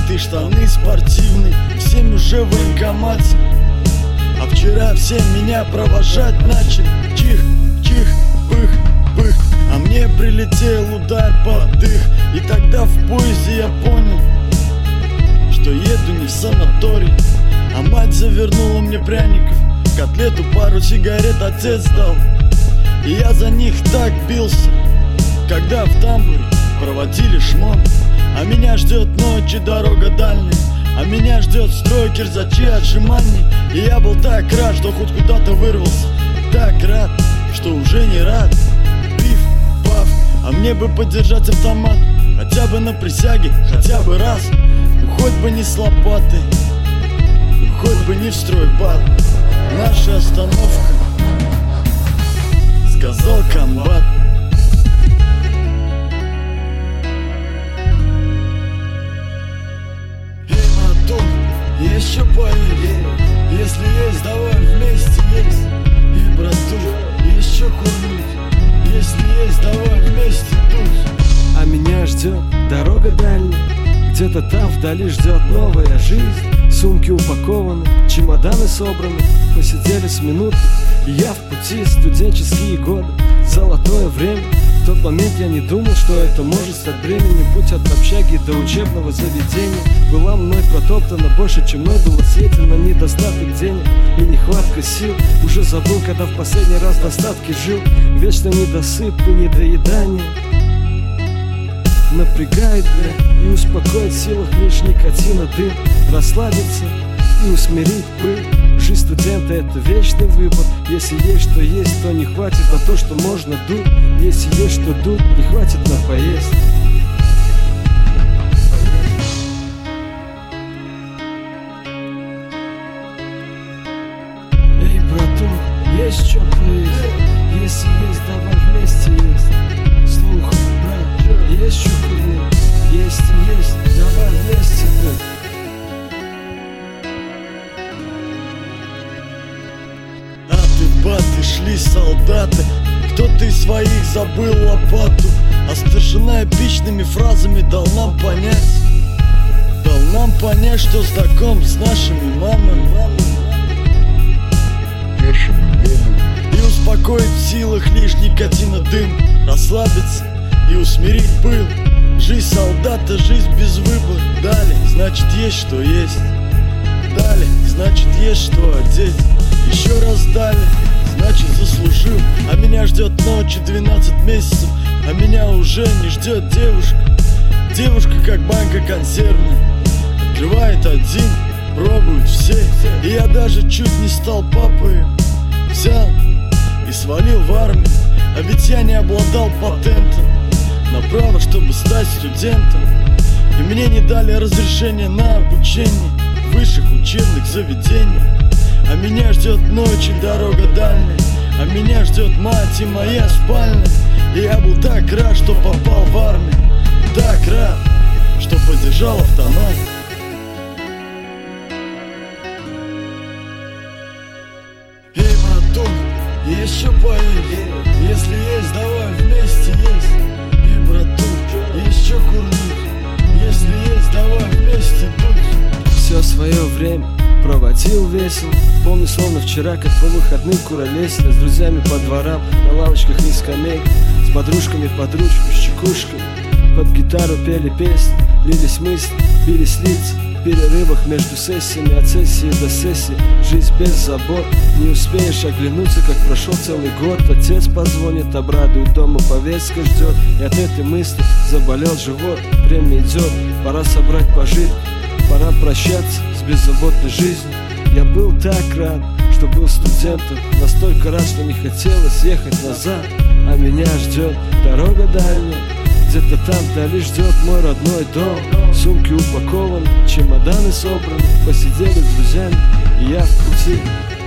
ты штаны спортивные, всем уже в военкомате. А вчера все меня провожать начали. Чих, чих, пых, пых. А мне прилетел удар под дых. И тогда в поезде я понял, что еду не в санаторий. А мать завернула мне пряников, котлету, пару сигарет отец дал. И я за них так бился, когда в тамбуре проводили шмон. А меня ждет ночь и дорога дальняя, а меня ждет строй, кирзачи, отжиманий. И я был так рад, что хоть куда-то вырвался, так рад, что уже не рад. Пиф, паф, а мне бы подержать автомат, хотя бы на присяге, хотя бы раз. Ну хоть бы не с лопатой, ну хоть бы не в стройбат. Наша остановка, сказал комбат. Еще поверь, если есть, давай вместе есть. И, братух, еще курнуть, если есть, давай вместе тут. А меня ждет дорога дальняя, где-то там вдали ждет новая жизнь. Сумки упакованы, чемоданы собраны, посидели с минуты, и я в пути. Студенческие годы, золотое время. В тот момент я не думал, что это может стать бременем. Путь от общаги до учебного заведения была мной протоптана больше, чем мной было съедено. Недостаток денег и нехватка сил. Уже забыл, когда в последний раз в достатке жил. Вечно недосып и недоедание напрягает, бля, и успокоить в силах лишь никотина, дым. Расслабиться и усмирить пыль. Жизнь студента — это вечный выбор. Если есть что есть, то не хватит на то, что можно дуть. Если есть что дуть, не хватит на поесть. Эй, братух, есть что поесть? Если есть, давай вместе есть. Слух, брат, есть что курить? Если есть, давай вместе пить. Баты, шли солдаты, кто-то из своих забыл лопату. А старшина эпичными фразами дал нам понять, что знаком с нашими мамами. И успокоить в силах лишь никотина, дым. Расслабиться и усмирить пыл. Жизнь солдата, жизнь без выбора. Далее, значит есть что есть. Далее, значит есть что одеть. Еще раз далее, значит заслужил. А меня ждет ночь и 12 месяцев. А меня уже не ждет девушка. Девушка как банка консервная. Открывает один, пробуют все. И я даже чуть не стал папой. Взял и свалил в армию. А ведь я не обладал патентом на право, чтобы стать студентом. И мне не дали разрешения на обучение в высших учебных заведениях. А меня ждет ночь и дорога дальняя. А меня ждет мать и моя спальня. И я был так рад, что попал в армию. Так рад, что поддержал автомат. Эй, братух, еще поверь, если есть, давай вместе есть. Эй, братух, еще курнуть, если есть, давай вместе дуть. Все свое время проводил весело. Помню, словно вчера, как по выходным куролесили с друзьями по дворам, на лавочках и скамейках, с подружками под ручку, с чекушками. Под гитару пели песни, лились мысли, бились лица. В перерывах между сессиями, от сессии до сессии. Жизнь без забот, не успеешь оглянуться, как прошел целый год. Отец позвонит, обрадует, дома повестка ждет. И от этой мысли заболел живот. Время идет, пора собрать пожитки, пора прощаться с беззаботной жизнью. Я был так рад, что был студентом, настолько рад, что не хотелось ехать назад. А меня ждет дорога дальняя, где-то там вдали ждет мой родной дом. Сумки упакованы, чемоданы собраны, посидели с друзьями, и я в пути.